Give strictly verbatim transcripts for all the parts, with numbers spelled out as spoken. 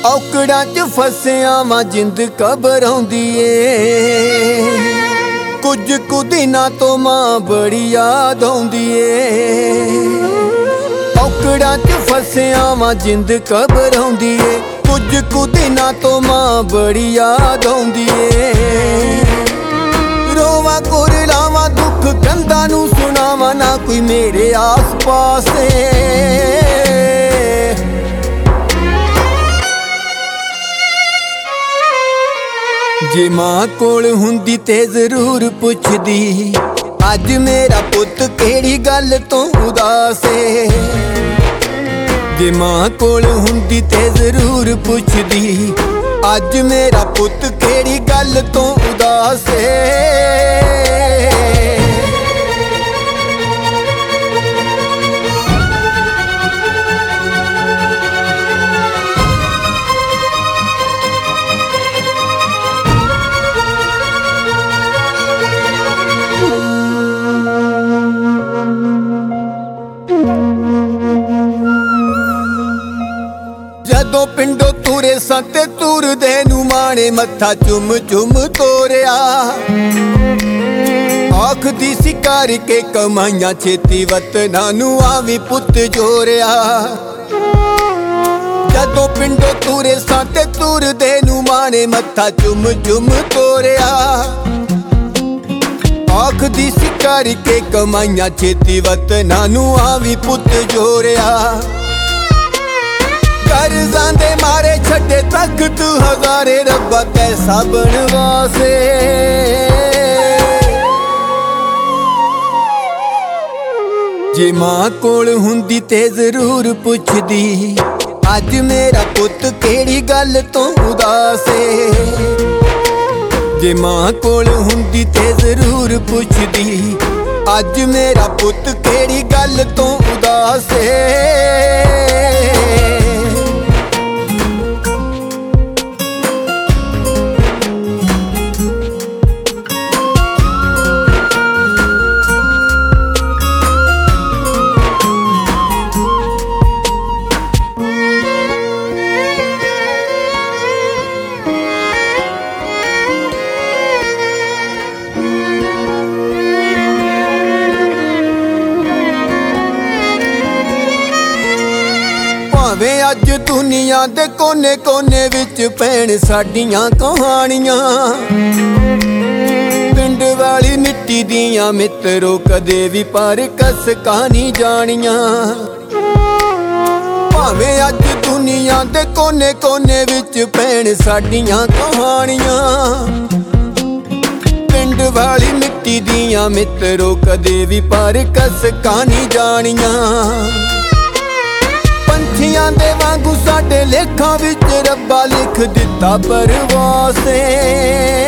ਔਕੜਾਂ ਚ ਫਸਿਆ ਵਾਂ ਜਿੰਦ ਘਬਰਾਉਂਦੀ ਏ। ਕੁਝ ਕੁ ਦਿਨਾਂ ਤੋਂ ਮਾਂ ਬੜੀ ਯਾਦ ਆਉਂਦੀ ਏ। ਔਕੜਾਂ ਚ ਫਸਿਆ ਵਾਂ ਜਿੰਦ ਘਬਰਾਉਂਦੀ ਏ। ਕੁਝ ਕੁ ਦਿਨਾਂ ਤੋਂ ਮਾਂ ਬੜੀ ਯਾਦ ਆਉਂਦੀ ਏ। ਰੋਵਾਂ ਕੁਰਲਾਵਾਂ ਦੁੱਖ ਕੰਧਾਂ ਨੂੰ ਸੁਣਾਵਾਂ, ਨਾ ਕੋਈ ਮੇਰੇ ਆਸ ਪਾਸ ਏ। ਜੇ ਮਾਂ ਕੋਲ ਹੁੰਦੀ ਤੇ ਜ਼ਰੂਰ ਪੁੱਛਦੀ, ਅੱਜ ਮੇਰਾ ਪੁੱਤ ਕਿਹੜੀ ਗੱਲ ਤੋਂ ਉਦਾਸ ਏ। ਜੇ ਮਾਂ ਕੋਲ ਹੁੰਦੀ ਤੇ ਜ਼ਰੂਰ ਪੁੱਛਦੀ, ਅੱਜ ਮੇਰਾ ਪੁੱਤ ਕਿਹੜੀ ਗੱਲ ਤੋਂ ਉਦਾਸ ਏ। ਜਦੋਂ ਪਿੰਡੋਂ ਤੁਰੇ ਸਾਂ ਤੇ ਤੁਰਦੇ ਨੂੰ ਮਾਣੇ ਮੱਥਾ ਚੁੰਮ ਚੁੰਮ ਤੋਰਿਆ। ਆਖਦੀ ਸੀ ਕਰਕੇ ਕਮਾਈਆਂ ਛੇਤੀ ਵਤਨਾਂ ਨੂੰ ਆਵੀਂ ਪੁੱਤ ਜੋਰਿਆ। ਜਦੋਂ ਪਿੰਡੋਂ ਤੁਰੇ ਸਾਂ ਤੇ ਤੁਰਦੇ ਨੂੰ ਮਾਣੇ ਮੱਥਾ ਚੁੰਮ ਚੁੰਮ ਤੋਰਿਆ। ਆਖਦੀ ਸੀ ਕਰਕੇ ਕਮਾਈਆਂ ਛੇਤੀ ਵਤਨਾਂ ਨੂੰ ਆਵੀਂ ਪੁੱਤ ਜੋਰਿਆ। ਕਰਜ਼ਾਂ ਦੇ ਮਾਰੇ ਛੱਡੇ ਤਖਤ ਹਜ਼ਾਰੇ, ਰੱਬਾ ਕੈਸਾ ਬਣਵਾਸੇ। ਜੇ ਮਾਂ ਕੋਲ ਹੁੰਦੀ ਤੇ ਜ਼ਰੂਰ ਪੁੱਛਦੀ, ਅੱਜ ਮੇਰਾ ਪੁੱਤ ਕਿਹੜੀ ਗੱਲ ਤੋਂ ਉਦਾਸ ਏ। ਜੇ ਮਾਂ ਕੋਲ ਹੁੰਦੀ ਤੇ ਜ਼ਰੂਰ ਪੁੱਛਦੀ, ਅੱਜ ਮੇਰਾ ਪੁੱਤ ਕਿਹੜੀ ਗੱਲ ਤੋਂ ਉਦਾਸ ਏ। ਭਾਵੇਂ ਅੱਜ ਦੁਨੀਆ ਦੇ ਕੋਨੇ ਕੋਨੇ ਵਿੱਚ ਪੈਣ ਸਾਡੀਆਂ ਕਹਾਣੀਆਂ, ਪਿੰਡ ਵਾਲੀ ਮਿੱਟੀ ਦੀਆਂ ਮਿੱਤਰੋ ਕਦੇ ਵੀ ਪਰ ਕਸਕਾਂ ਨਹੀਂ ਜਾਣੀਆਂ। ਭਾਵੇਂ ਅੱਜ ਦੁਨੀਆ ਦੇ ਕੋਨੇ ਕੋਨੇ ਵਿੱਚ ਪੈਣ ਸਾਡੀਆਂ ਕਹਾਣੀਆਂ, ਪਿੰਡ ਵਾਲੀ ਮਿੱਟੀ ਦੀਆਂ ਮਿੱਤਰੋ ਕਦੇ ਵੀ ਪਰ ਕਸਕਾਂ ਨਹੀਂ ਜਾਣੀਆਂ। ਪੰਛੀਆਂ ਦੇ ਵਾਂਗੂ ਸਾਡੇ ਲੇਖਾਂ ਵਿੱਚ ਰੱਬਾ ਲਿਖ ਦਿੱਤਾ ਪਰਵਾਸ ਏ।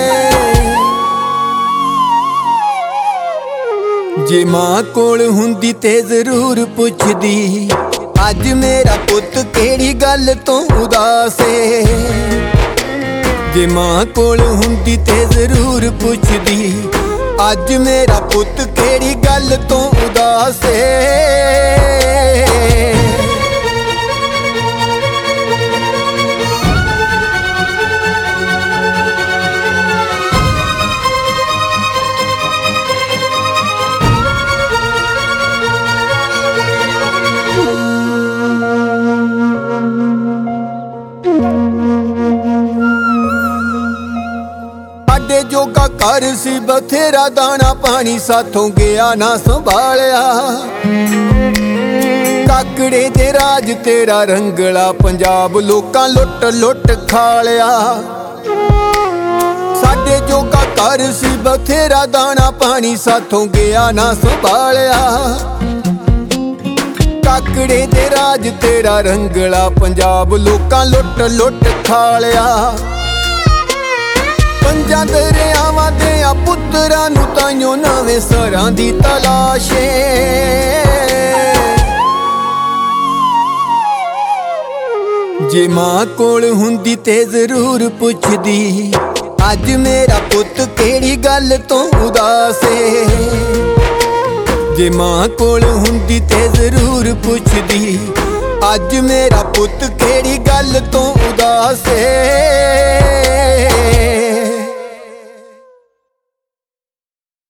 ਜੇ ਮਾਂ ਕੋਲ ਹੁੰਦੀ ਤੇ ਜ਼ਰੂਰ ਪੁੱਛਦੀ, ਅੱਜ ਮੇਰਾ ਪੁੱਤ ਕਿਹੜੀ ਗੱਲ ਤੋਂ ਉਦਾਸ ਏ। ਜੇ ਮਾਂ ਕੋਲ ਹੁੰਦੀ ਤੇ ਜ਼ਰੂਰ ਪੁੱਛਦੀ, ਅੱਜ ਮੇਰਾ ਪੁੱਤ ਕਿਹੜੀ ਗੱਲ ਤੋਂ ਉਦਾਸ ਏ। ਸਾਡੇ ਜੋਗਾ ਘਰ ਸੀ ਬਥੇਰਾ, ਦਾਣਾ ਪਾਣੀ ਸਾਥੋਂ ਗਿਆ ਨਾ ਸੰਭਾਲਿਆ। ਕਾਕੜੇ ਦੇ ਰਾਜ ਤੇਰਾ ਰੰਗਲਾ ਪੰਜਾਬ ਲੋਕਾਂ ਲੁੱਟ ਲੁੱਟ ਖਾ ਲਿਆ। ਸਾਡੇ ਜੋਗਾ ਘਰ ਸੀ ਬਥੇਰਾ, ਦਾਣਾ ਪਾਣੀ ਸਾਥੋਂ ਗਿਆ ਨਾ ਸੰਭਾਲਿਆ। ਕਾਕੜੇ ਦੇ ਰਾਜ ਤੇਰਾ ਰੰਗਲਾ ਪੰਜਾਬ ਲੋਕਾਂ ਲੁੱਟ ਲੁੱਟ ਖਾ ਲਿਆ। ਪੰਜਾਂ ਦਰਿਆਵਾਂ ਦੇ ਆ ਪੁੱਤਰਾਂ ਨੂੰ ਤਾਈਓ ਨਵੇਂ ਸਰਾਂ ਦੀ ਤਲਾਸ਼ ਏ। ਜੇ ਮਾਂ ਕੋਲ ਹੁੰਦੀ ਤੇ ਜ਼ਰੂਰ ਪੁੱਛਦੀ, ਅੱਜ ਮੇਰਾ ਪੁੱਤ ਕਿਹੜੀ ਗੱਲ ਤੋਂ ਉਦਾਸ ਏ। ਜੇ ਮਾਂ ਕੋਲ ਹੁੰਦੀ ਤੇ ਜ਼ਰੂਰ ਪੁੱਛਦੀ, ਅੱਜ ਮੇਰਾ ਪੁੱਤ ਕਿਹੜੀ ਗੱਲ ਤੋਂ ਉਦਾਸ ਏ।